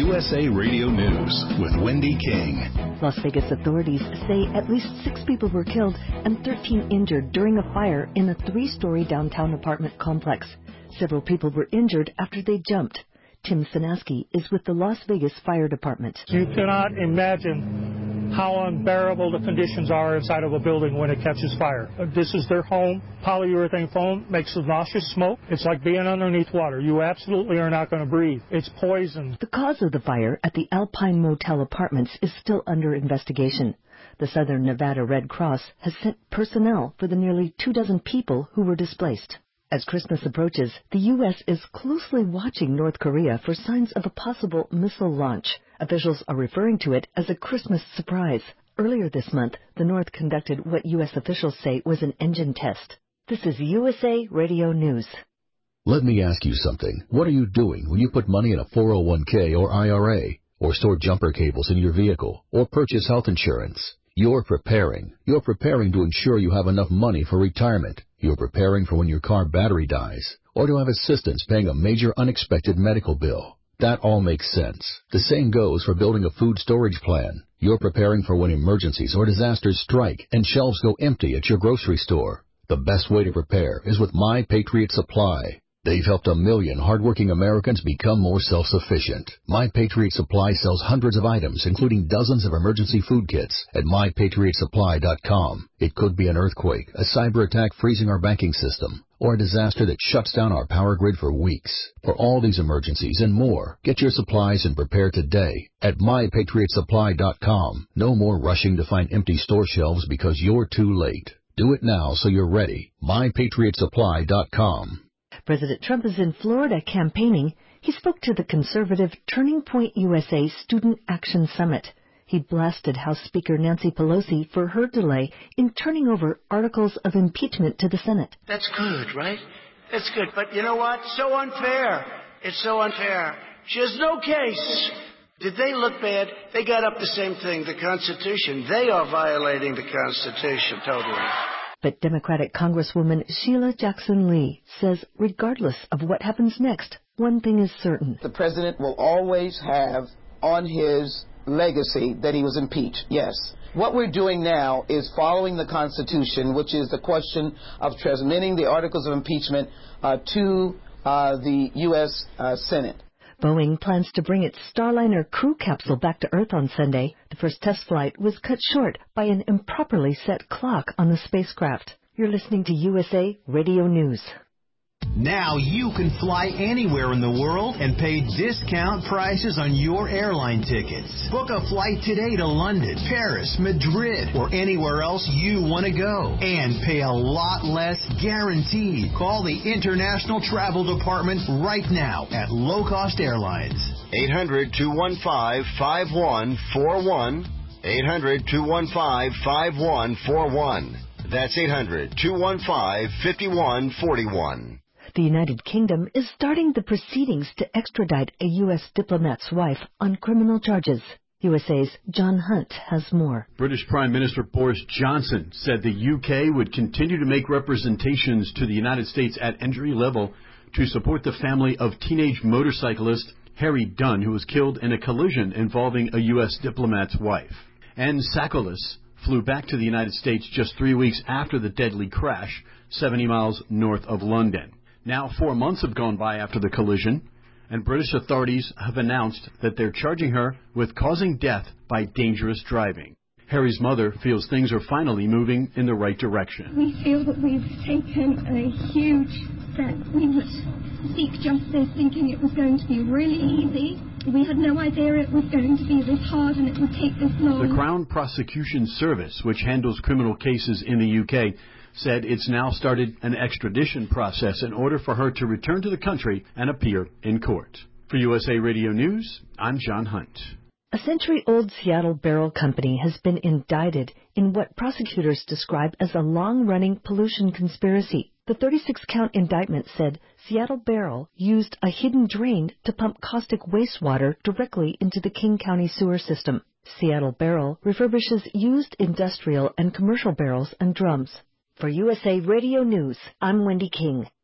USA Radio News with Wendy King. Las Vegas authorities say at least 6 people were killed and 13 injured during a fire in a 3-story downtown apartment complex. Several people were injured after they jumped. Tim Sinaski is with the Las Vegas Fire Department. You cannot imagine how unbearable the conditions are inside of a building when it catches fire. This is their home. Polyurethane foam makes a nauseous smoke. It's like being underneath water. You absolutely are not going to breathe. It's poison. The cause of the fire at the Alpine Motel Apartments is still under investigation. The Southern Nevada Red Cross has sent personnel for the nearly 24 people who were displaced. As Christmas approaches, the U.S. is closely watching North Korea for signs of a possible missile launch. Officials are referring to it as a Christmas surprise. Earlier this month, the North conducted what U.S. officials say was an engine test. This is USA Radio News. Let me ask you something. What are you doing when you put money in a 401k or IRA, or store jumper cables in your vehicle, or purchase health insurance? You're preparing. You're preparing to ensure you have enough money for retirement. You're preparing for when your car battery dies, or to have assistance paying a major unexpected medical bill. That all makes sense. The same goes for building a food storage plan. You're preparing for when emergencies or disasters strike and shelves go empty at your grocery store. The best way to prepare is with My Patriot Supply. They've helped 1 million hardworking Americans become more self-sufficient. My Patriot Supply sells hundreds of items, including dozens of emergency food kits at MyPatriotSupply.com. It could be an earthquake, a cyber attack freezing our banking system, or a disaster that shuts down our power grid for weeks. For all these emergencies and more, get your supplies and prepare today at MyPatriotSupply.com. No more rushing to find empty store shelves because you're too late. Do it now so you're ready. MyPatriotSupply.com. President Trump is in Florida campaigning. He spoke to the conservative Turning Point USA Student Action Summit. He blasted House Speaker Nancy Pelosi for her delay in turning over articles of impeachment to the Senate. That's good, right? That's good. But you know what? So unfair. It's so unfair. She has no case. Did they look bad? They got up the same thing, the Constitution. They are violating the Constitution totally. But Democratic Congresswoman Sheila Jackson Lee says regardless of what happens next, one thing is certain. The president will always have on his legacy that he was impeached, yes. What we're doing now is following the Constitution, which is the question of transmitting the articles of impeachment to the U.S. Senate. Boeing plans to bring its Starliner crew capsule back to Earth on Sunday. The first test flight was cut short by an improperly set clock on the spacecraft. You're listening to USA Radio News. Now you can fly anywhere in the world and pay discount prices on your airline tickets. Book a flight today to London, Paris, Madrid, or anywhere else you want to go. And pay a lot less guaranteed. Call the International Travel Department right now at Low Cost Airlines. 800-215-5141. 800-215-5141. That's 800-215-5141. The United Kingdom is starting the proceedings to extradite a U.S. diplomat's wife on criminal charges. USA's John Hunt has more. British Prime Minister Boris Johnson said the UK would continue to make representations to the United States at entry level to support the family of teenage motorcyclist Harry Dunn, who was killed in a collision involving a U.S. diplomat's wife. And Sakolis flew back to the United States just 3 weeks after the deadly crash, 70 miles north of London. Now 4 months have gone by after the collision, and British authorities have announced that they're charging her with causing death by dangerous driving. Harry's mother feels things are finally moving in the right direction. We feel that we've taken a huge step. We would seek justice thinking it was going to be really easy. We had no idea it was going to be this hard and it would take this long. The Crown Prosecution Service, which handles criminal cases in the UK, said it's now started an extradition process in order for her to return to the country and appear in court. For USA Radio News, I'm John Hunt. A century-old Seattle Barrel Company has been indicted in what prosecutors describe as a long-running pollution conspiracy. The 36-count indictment said Seattle Barrel used a hidden drain to pump caustic wastewater directly into the King County sewer system. Seattle Barrel refurbishes used industrial and commercial barrels and drums. For USA Radio News, I'm Wendy King.